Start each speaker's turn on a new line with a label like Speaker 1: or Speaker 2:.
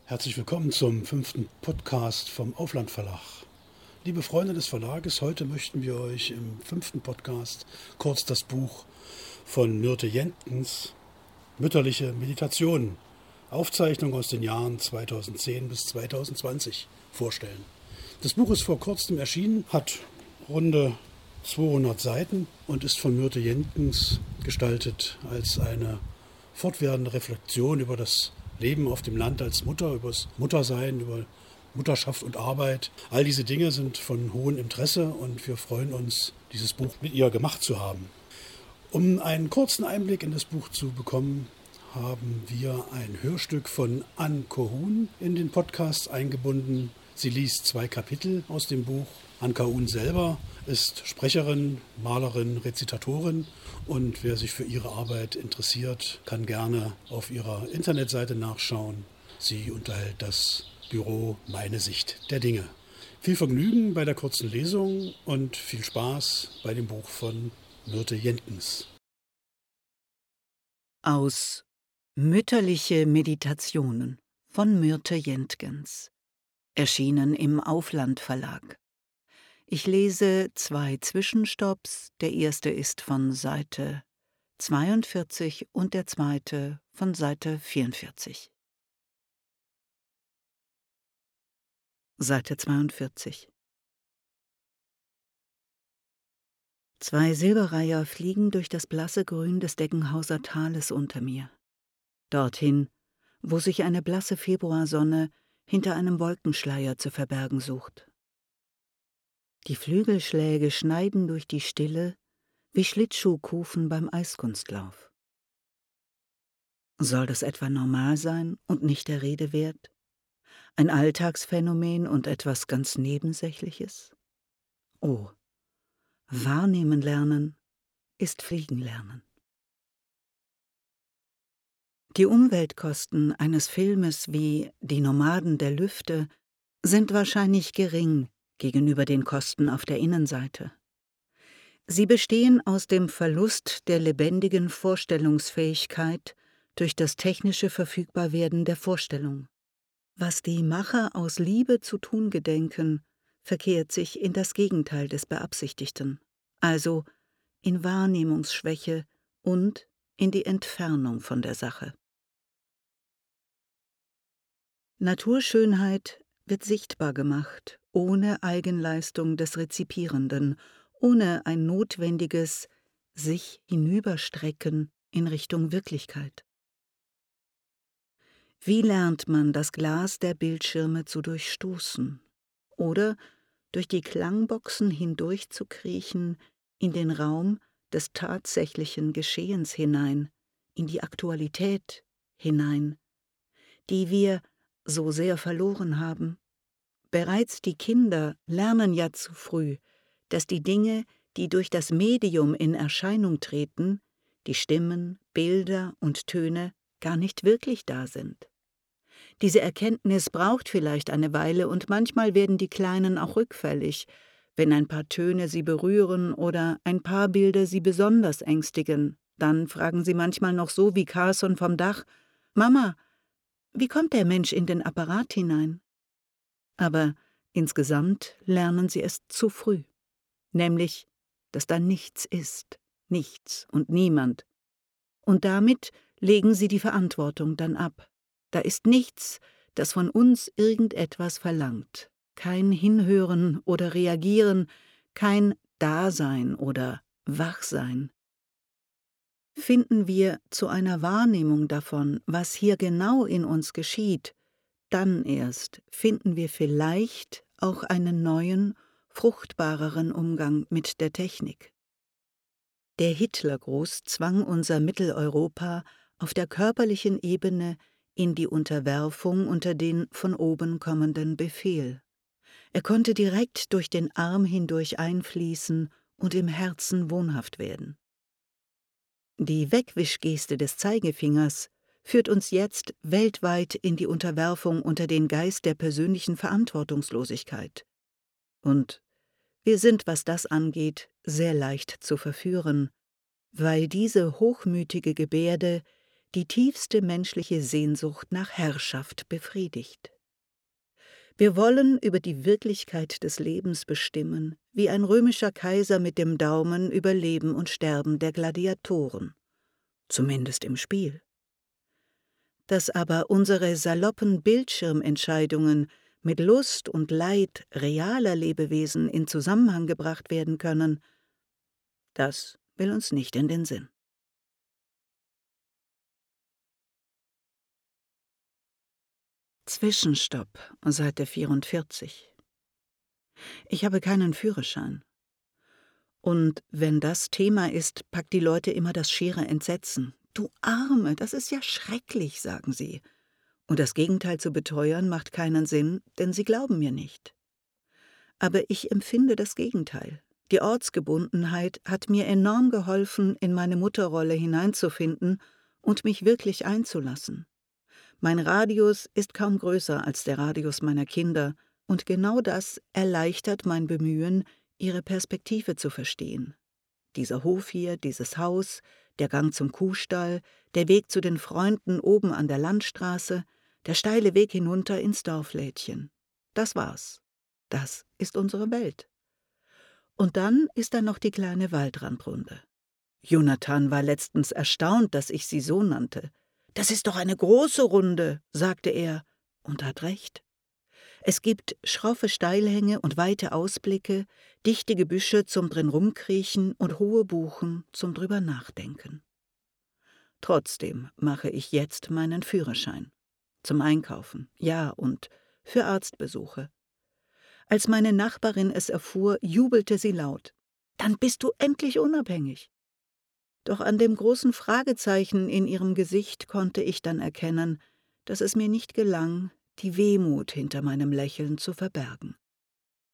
Speaker 1: Herzlich willkommen zum 5. Podcast vom Aufland Verlag. Liebe Freunde des Verlages, heute möchten wir euch im 5. Podcast kurz das Buch von Myrthe Jentgens, Mütterliche Meditationen, Aufzeichnung aus den Jahren 2010 bis 2020 vorstellen. Das Buch ist vor kurzem erschienen, hat runde 200 Seiten und ist von Myrthe Jentgens gestaltet als eine fortwährende Reflexion über das Leben auf dem Land als Mutter, über das Muttersein, über Mutterschaft und Arbeit. All diese Dinge sind von hohem Interesse und wir freuen uns, dieses Buch mit ihr gemacht zu haben. Um einen kurzen Einblick in das Buch zu bekommen, haben wir ein Hörstück von Anne Kohun in den Podcast eingebunden. Sie liest 2 Kapitel aus dem Buch. Anne Kohun selber ist Sprecherin, Malerin, Rezitatorin und wer sich für ihre Arbeit interessiert, kann gerne auf ihrer Internetseite nachschauen. Sie unterhält das Büro Meine Sicht der Dinge. Viel Vergnügen bei der kurzen Lesung und viel Spaß bei dem Buch von Myrthe Jentgens.
Speaker 2: Aus Mütterliche Meditationen von Myrthe Jentgens, erschienen im Aufland Verlag. Ich lese 2 Zwischenstopps, der erste ist von Seite 42 und der zweite von Seite 44. Seite 42. 2 Silberreiher fliegen durch das blasse Grün des Deggenhauser Tales unter mir. Dorthin, wo sich eine blasse Februarsonne hinter einem Wolkenschleier zu verbergen sucht. Die Flügelschläge schneiden durch die Stille wie Schlittschuhkufen beim Eiskunstlauf. Soll das etwa normal sein und nicht der Rede wert? Ein Alltagsphänomen und etwas ganz Nebensächliches? Oh, wahrnehmen lernen ist fliegen lernen. Die Umweltkosten eines Filmes wie Die Nomaden der Lüfte sind wahrscheinlich gering gegenüber den Kosten auf der Innenseite. Sie bestehen aus dem Verlust der lebendigen Vorstellungsfähigkeit durch das technische Verfügbarwerden der Vorstellung. Was die Macher aus Liebe zu tun gedenken, verkehrt sich in das Gegenteil des Beabsichtigten, also in Wahrnehmungsschwäche und in die Entfernung von der Sache. Naturschönheit wird sichtbar gemacht, ohne Eigenleistung des Rezipierenden, ohne ein notwendiges sich hinüberstrecken in Richtung Wirklichkeit. Wie lernt man das Glas der Bildschirme zu durchstoßen oder durch die Klangboxen hindurchzukriechen in den Raum des tatsächlichen Geschehens hinein, in die Aktualität hinein, die wir so sehr verloren haben? Bereits die Kinder lernen ja zu früh, dass die Dinge, die durch das Medium in Erscheinung treten, die Stimmen, Bilder und Töne, gar nicht wirklich da sind. Diese Erkenntnis braucht vielleicht eine Weile und manchmal werden die Kleinen auch rückfällig, wenn ein paar Töne sie berühren oder ein paar Bilder sie besonders ängstigen. Dann fragen sie manchmal noch so wie Carson vom Dach: »Mama, wie kommt der Mensch in den Apparat hinein?« Aber insgesamt lernen sie es zu früh, nämlich, dass da nichts ist, nichts und niemand. Und damit legen sie die Verantwortung dann ab. Da ist nichts, das von uns irgendetwas verlangt, kein Hinhören oder Reagieren, kein Dasein oder Wachsein. Finden wir zu einer Wahrnehmung davon, was hier genau in uns geschieht, dann erst finden wir vielleicht auch einen neuen, fruchtbareren Umgang mit der Technik. Der Hitlergruß zwang unser Mitteleuropa auf der körperlichen Ebene in die Unterwerfung unter den von oben kommenden Befehl. Er konnte direkt durch den Arm hindurch einfließen und im Herzen wohnhaft werden. Die Wegwischgeste des Zeigefingers führt uns jetzt weltweit in die Unterwerfung unter den Geist der persönlichen Verantwortungslosigkeit. Und wir sind, was das angeht, sehr leicht zu verführen, weil diese hochmütige Gebärde die tiefste menschliche Sehnsucht nach Herrschaft befriedigt. Wir wollen über die Wirklichkeit des Lebens bestimmen, wie ein römischer Kaiser mit dem Daumen über Leben und Sterben der Gladiatoren, zumindest im Spiel. Dass aber unsere saloppen Bildschirmentscheidungen mit Lust und Leid realer Lebewesen in Zusammenhang gebracht werden können, das will uns nicht in den Sinn. Zwischenstopp, Seite 44. Ich habe keinen Führerschein. Und wenn das Thema ist, packt die Leute immer das schiere Entsetzen. »Du Arme, das ist ja schrecklich«, sagen sie. Und das Gegenteil zu beteuern macht keinen Sinn, denn sie glauben mir nicht. Aber ich empfinde das Gegenteil. Die Ortsgebundenheit hat mir enorm geholfen, in meine Mutterrolle hineinzufinden und mich wirklich einzulassen. Mein Radius ist kaum größer als der Radius meiner Kinder, und genau das erleichtert mein Bemühen, ihre Perspektive zu verstehen. Dieser Hof hier, dieses Haus, der Gang zum Kuhstall, der Weg zu den Freunden oben an der Landstraße, der steile Weg hinunter ins Dorflädchen. Das war's. Das ist unsere Welt. Und dann ist da noch die kleine Waldrandrunde. Jonathan war letztens erstaunt, dass ich sie so nannte. »Das ist doch eine große Runde«, sagte er, und hat recht. Es gibt schroffe Steilhänge und weite Ausblicke, dichte Gebüsche zum drin rumkriechen und hohe Buchen zum drüber nachdenken. Trotzdem mache ich jetzt meinen Führerschein. Zum Einkaufen, ja, und für Arztbesuche. Als meine Nachbarin es erfuhr, jubelte sie laut. »Dann bist du endlich unabhängig.« Doch an dem großen Fragezeichen in ihrem Gesicht konnte ich dann erkennen, dass es mir nicht gelang, die Wehmut hinter meinem Lächeln zu verbergen.